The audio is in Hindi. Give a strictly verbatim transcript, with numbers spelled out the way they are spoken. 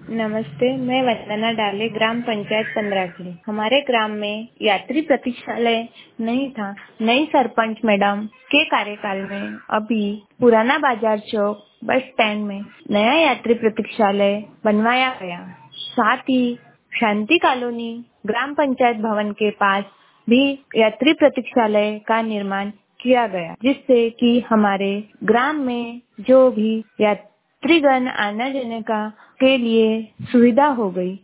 नमस्ते, मैं वंदना डाले, ग्राम पंचायत पंद्राखड़ी। हमारे ग्राम में यात्री प्रतीक्षालय नहीं था। नई सरपंच मैडम के कार्यकाल में अभी पुराना बाजार चौक बस स्टैंड में नया यात्री प्रतीक्षालय बनवाया गया। साथ ही शांति कॉलोनी ग्राम पंचायत भवन के पास भी यात्री प्रतीक्षालय का निर्माण किया गया, जिससे कि हमारे ग्राम में जो भी यात्रीगण आने जाने का के लिए सुविधा हो गई।